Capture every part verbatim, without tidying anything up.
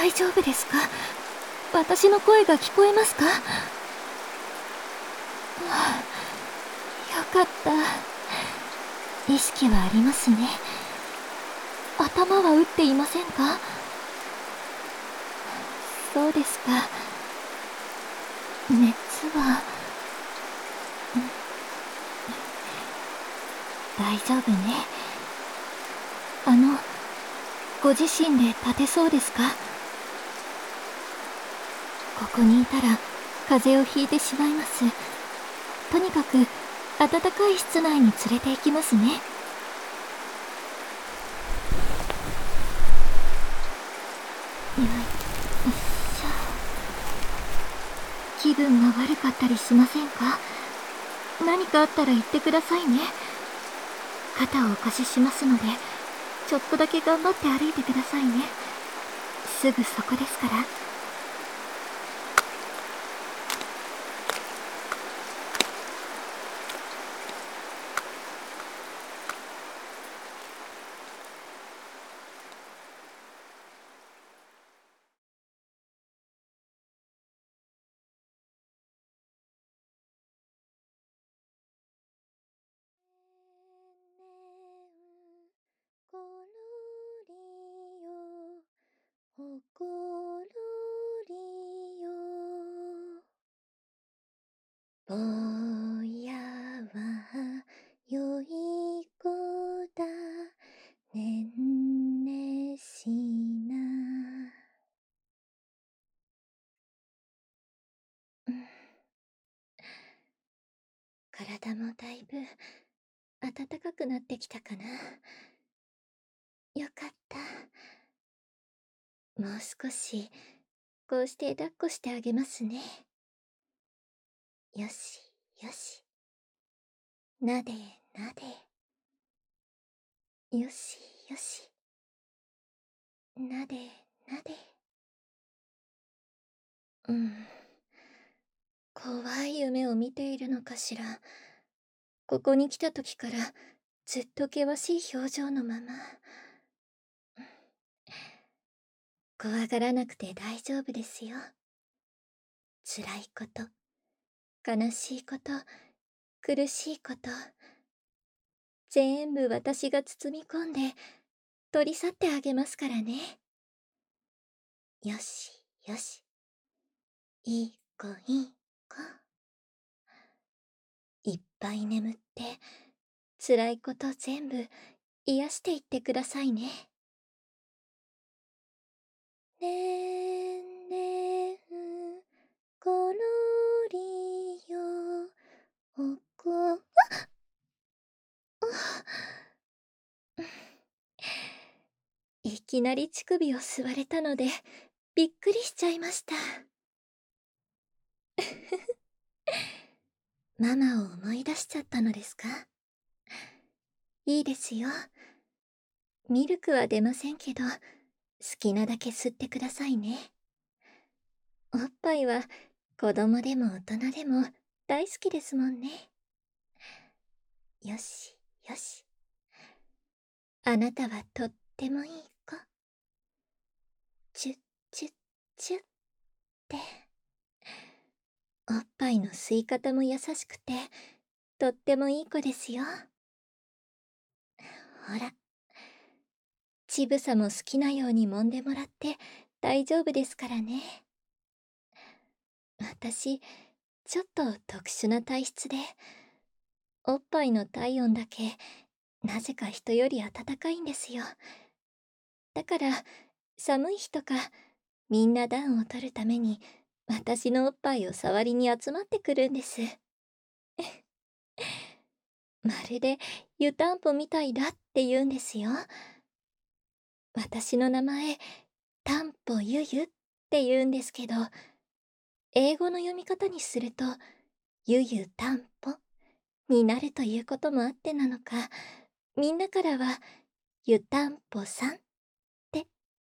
大丈夫ですか？私の声が聞こえますか？はあ、よかった。意識はありますね。頭は打っていませんか？そうですか。熱は、大丈夫ね。あの、ご自身で立てそうですか？ここにいたら風邪をひいてしまいます。とにかく暖かい室内に連れて行きますね。よいしょ。気分が悪かったりしませんか？何かあったら言ってくださいね。肩をお貸ししますので、ちょっとだけ頑張って歩いてくださいね。すぐそこですから。 ころりよほころりよぼやはよい子だねんねしな、うん、体もだいぶ暖かくなってきたかな。よかった。もう少しこうして抱っこしてあげますね。よしよし、なでなで、よしよし、なでなで。うん、怖い夢を見ているのかしら。ここに来た時からずっと険しい表情のまま。怖がらなくて大丈夫ですよ。辛いこと、悲しいこと、苦しいこと、全部私が包み込んで取り去ってあげますからね。よしよし、いい子いい子。いっぱい眠って辛いこと全部癒していってくださいね。ねんねんころりよほこ、いきなり乳首を吸われたのでびっくりしちゃいました。ママを思い出しちゃったのですか？いいですよ。ミルクは出ませんけど、好きなだけ吸ってくださいね。おっぱいは子供でも大人でも大好きですもんね。よしよし、あなたはとってもいい子。チュッチュッチュッって。おっぱいの吸い方も優しくてとってもいい子ですよ。ほら、ちぶさも好きなように揉んでもらって大丈夫ですからね。私ちょっと特殊な体質で、おっぱいの体温だけなぜか人より暖かいんですよ。だから寒い日とかみんな暖を取るために私のおっぱいを触りに集まってくるんです。まるで湯たんぽみたいだって言うんですよ。私の名前たんぽゆゆって言うんですけど、英語の読み方にするとゆゆたんぽになるということもあってなのか、みんなからはゆたんぽさんって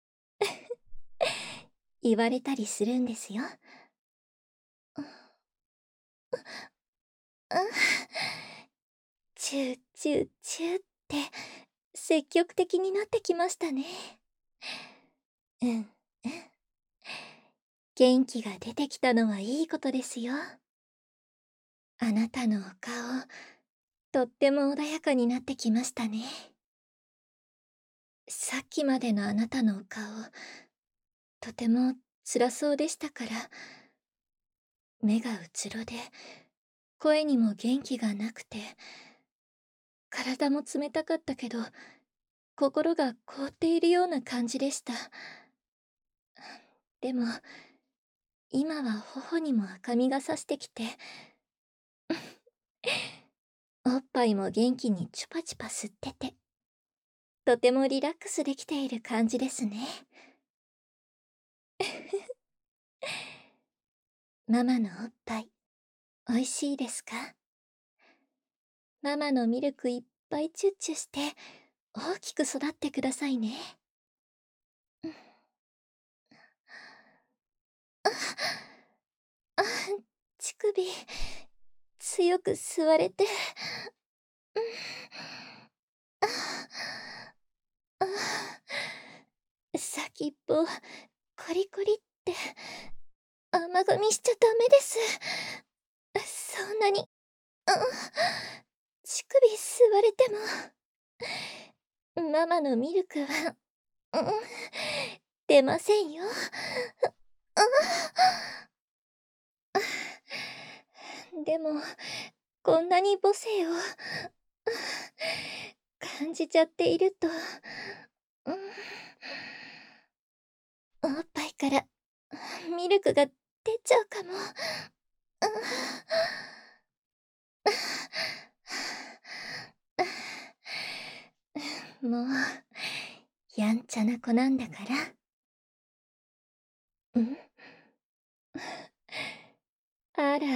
言われたりするんですよ。チューチューチューって積極的になってきましたね。うんうん。 元気が出てきたのはいいことですよ。あなたのお顔、とっても穏やかになってきましたね。さっきまでのあなたのお顔、とても辛そうでしたから。目がうつろで、声にも元気がなくて、体も冷たかったけど、心が凍っているような感じでした。でも、今は頬にも赤みがさしてきて、おっぱいも元気にチュパチュパ吸ってて、とてもリラックスできている感じですね。ママのおっぱい、おいしいですか？ママのミルクいっぱいチュッチュして、大きく育ってくださいね。あ、あ、乳首、強く吸われて、あ、あ、先っぽ、コリコリって、甘噛みしちゃダメです。そんなに、あ、乳首吸われても、ママのミルクは、うん、出ませんよ。あ、でも、こんなに母性を感じちゃっていると、うん、おっぱいからミルクが出ちゃうかも。もう、やんちゃな子なんだから。ん？あらあら。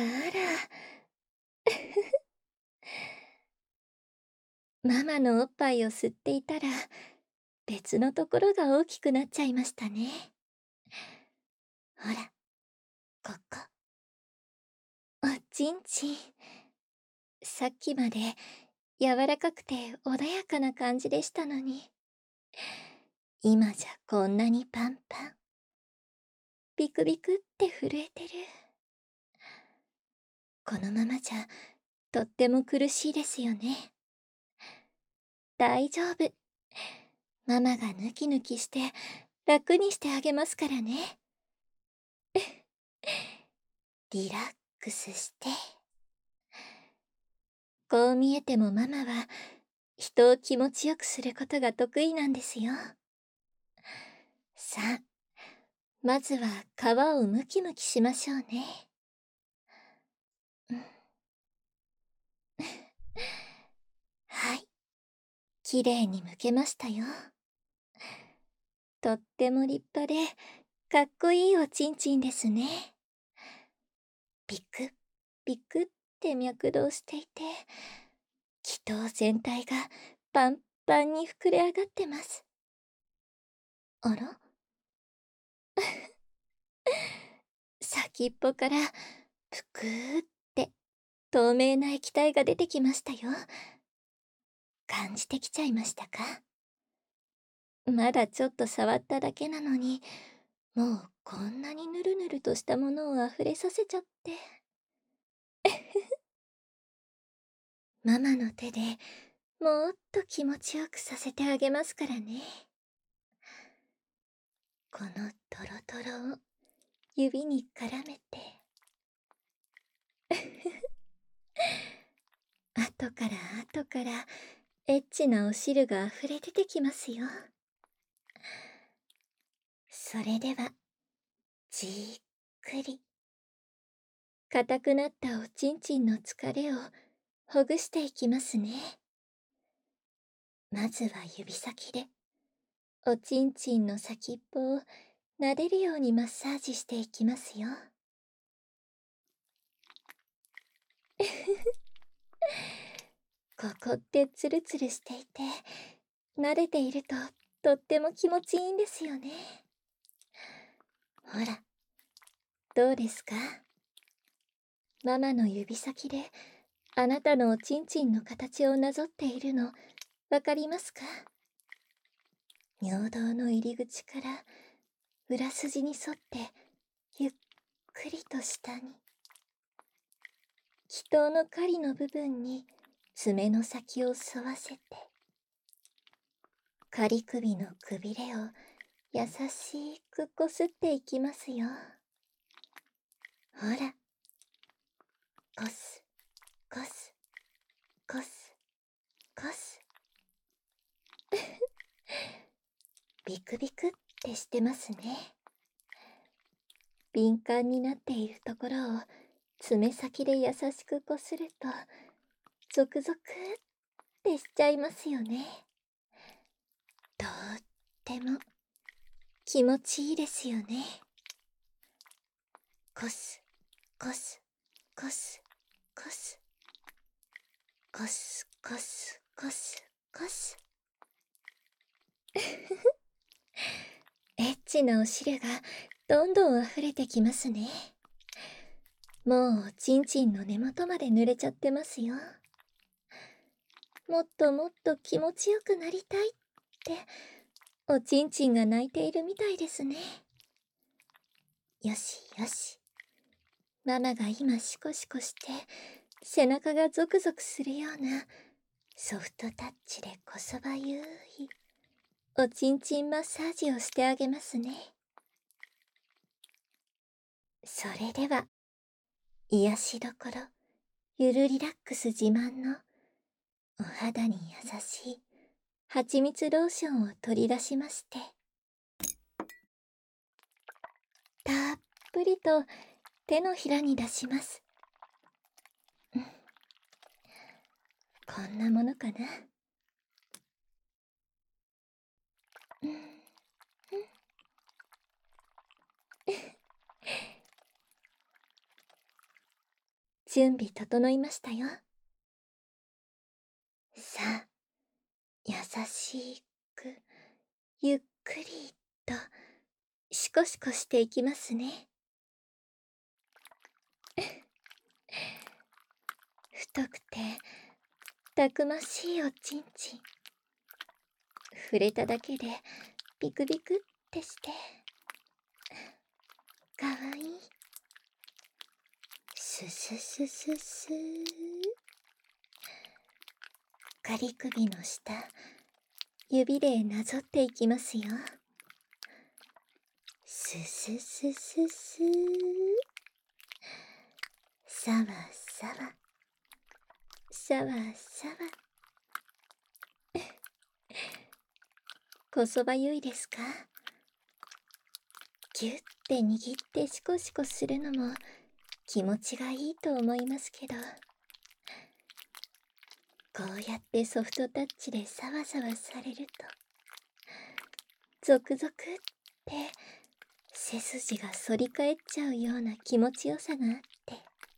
ママのおっぱいを吸っていたら、別のところが大きくなっちゃいましたね。ほら、ここ。おちんちん。さっきまで柔らかくて穏やかな感じでしたのに、今じゃこんなにパンパン。ビクビクって震えてる。このままじゃとっても苦しいですよね。大丈夫。ママがヌキヌキして楽にしてあげますからね。リラックスして。こう見えてもママは人を気持ちよくすることが得意なんですよ。さあ、まずは皮をムキムキしましょうね。はい、きれいに剥けましたよ。とっても立派でかっこいいおちんちんですね。ビクビクって脈動していて、気筒全体がパンパンに膨れ上がってます。あら？先っぽからぷくーって透明な液体が出てきましたよ。感じてきちゃいましたか？まだちょっと触っただけなのに、もうこんなにぬるぬるとしたものを溢れさせちゃって。ママの手でもっと気持ちよくさせてあげますからね。このトロトロを指に絡めて。後から後からエッチなお汁が溢れ出てきますよ。それでは、じっくり。硬くなったおちんちんの疲れをほぐしていきますね。まずは指先で、おちんちんの先っぽを撫でるようにマッサージしていきますよ。ここってツルツルしていて、撫でているととっても気持ちいいんですよね。ほら、どうですか？ママの指先であなたのおちんちんの形をなぞっているのわかりますか？尿道の入り口から裏筋に沿ってゆっくりと下に、祈祷の狩りの部分に爪の先を沿わせて、仮首のくびれを優しくこすっていきますよ。ほら、こす、こす、こす、こす。ビクビクってしてますね。敏感になっているところを爪先で優しくこすると、ゾクゾクってしちゃいますよね。とっても気持ちいいですよね。こす、こす、こす、こす。こす、こす、こす、こす。エッチなお汁がどんどん溢れてきますね。もうちんちんの根元まで濡れちゃってますよ。もっともっと気持ちよくなりたいっておちんちんが泣いているみたいですね。よしよし。ママが今シコシコして背中がゾクゾクするようなソフトタッチでこそばゆいおちんちんマッサージをしてあげますね。それでは癒しどころゆるリラックス自慢のお肌に優しい蜂蜜ローションを取り出しまして、たっぷりと手のひらに出します。うん、こんなものかな。うん、うん、準備整いましたよ。さあ、優しくゆっくりとシコシコしていきますね。太くてたくましいおちんちん、触れただけでビクビクってしてかわいい。スススススー。仮首の下、指でなぞっていきますよ。スススススー。さわさわ、さわさわ。こそばゆいですか？ぎゅって握ってシコシコするのも気持ちがいいと思いますけど、こうやってソフトタッチでサワサワされると、ゾクゾクって背筋が反り返っちゃうような気持ちよさがあって、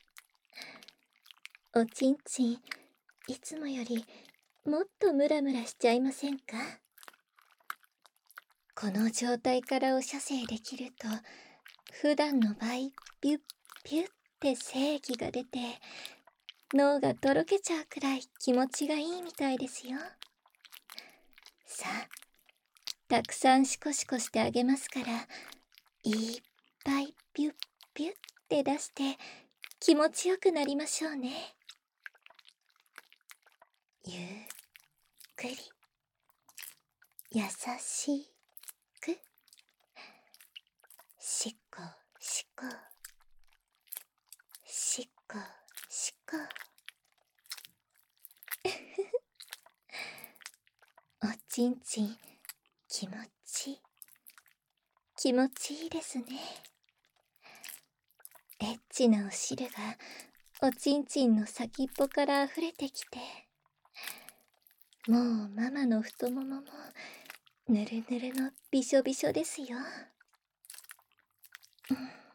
おちんちんいつもよりもっとムラムラしちゃいませんか？この状態からお射精できると、普段の倍ビュッビュッって精液が出て、脳がとろけちゃうくらい気持ちがいいみたいですよ。さあ、たくさんシコシコしてあげますから、いっぱいビュッビュッって出して気持ちよくなりましょうね。ゆっくり優しくしこしこしこしこ。おちんちん気持ちいい気持ちいいですね。エッチなお汁がおちんちんの先っぽから溢れてきて、もうママの太もももぬるぬるのびしょびしょですよ。うん、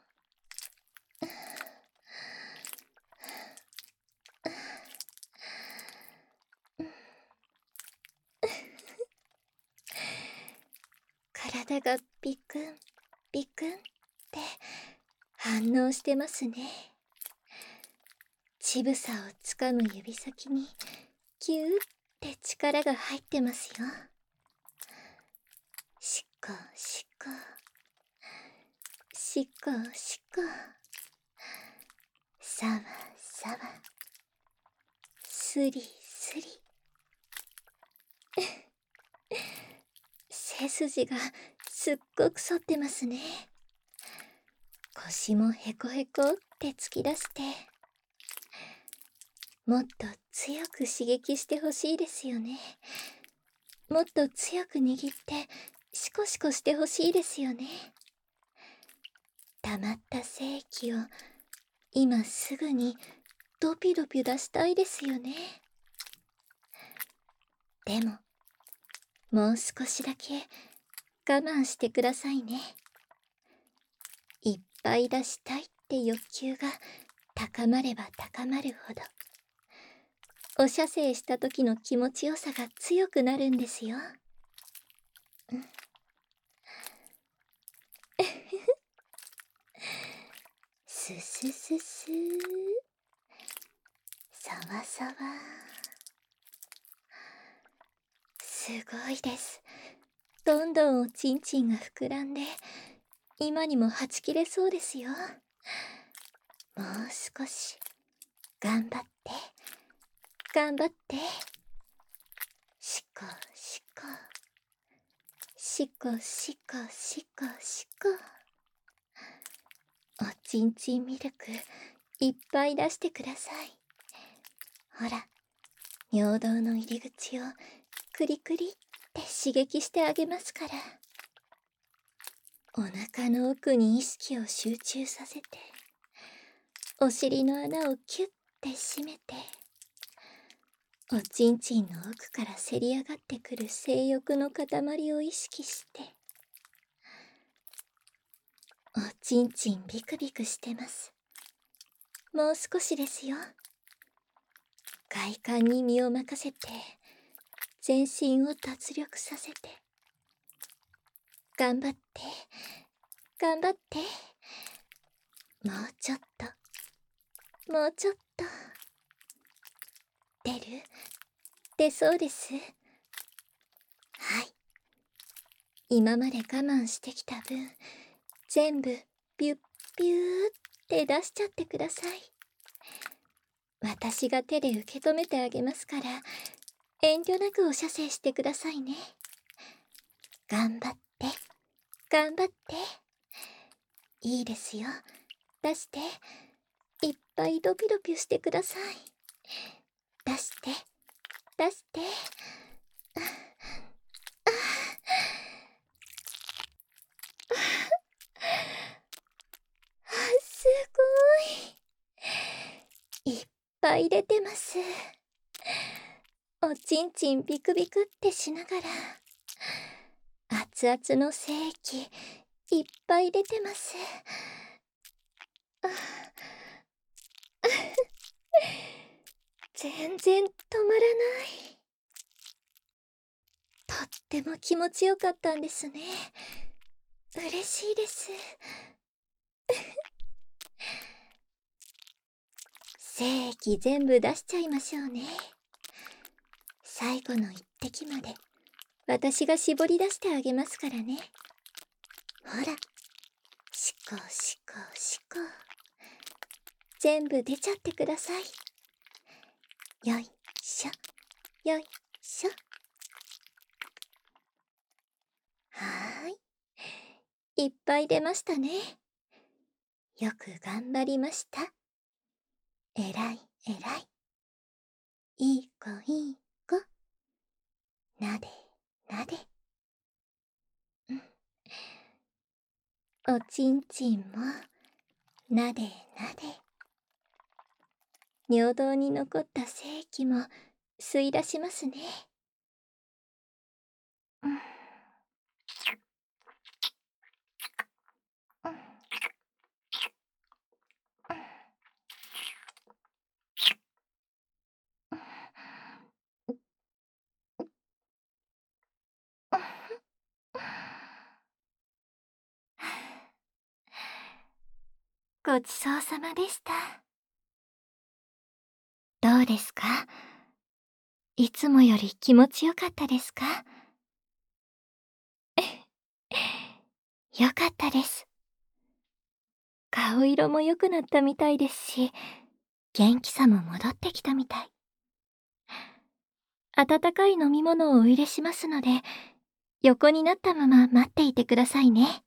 体がビクンビクンって反応してますね。乳房をつかむ指先にキューって力が入ってますよ。しこしこしこしこ。 さわさわ、すりすり。背筋がすっごく反ってますね。腰もへこへこって突き出して、もっと強く刺激してほしいですよね。もっと強く握ってシコシコしてほしいですよね。溜まった精液を今すぐにドピドピ出したいですよね。でももう少しだけ我慢してくださいね。いっぱい出したいって欲求が高まれば高まるほど、お射精した時の気持ちよさが強くなるんですよ。うん、すすすすー、さわさわ。すごいです。どんどんおちんちんが膨らんで、今にもはち切れそうですよ。もう少し頑張って頑張って。しこしこしこしこしこしこ。おちんちんミルクいっぱい出してください。ほら、尿道の入り口をクリクリって刺激してあげますから。お腹の奥に意識を集中させて、お尻の穴をキュッて閉めて、おちんちんの奥からせり上がってくる性欲の塊を意識して、おちんちんビクビクしてます。もう少しですよ。快感に身を任せて、全身を脱力させて、頑張って頑張って。もうちょっともうちょっと。出る？出そうです。はい。今まで我慢してきた分、全部ビュッビューって出しちゃってください。私が手で受け止めてあげますから、遠慮なくお射精してくださいね。頑張って頑張って。いいですよ。出して、いっぱいドピドピしてください。出して出して。すごい。いっぱい出てます。おちんちんビクビクってしながら、熱々の精液いっぱい出てます。全然止まらない。とっても気持ちよかったんですね。嬉しいです。精液全部出しちゃいましょうね。最後の一滴まで私が絞り出してあげますからね。ほら、しこしこしこ。全部出ちゃってください。よいしょよいしょ。はーい、いっぱい出ましたね。よく頑張りました。えらいえらい。いい子いい子。なでなで。うん。おちんちんもなでなで。尿道に残った精液も吸い出しますね。うんうんごちそうさまでした。どうですか？いつもより気持ちよかったですか？よかったです。顔色も良くなったみたいですし、 元気さも戻ってきたみたい。温かい飲み物をお入れしますので、横になったまま待っていてくださいね。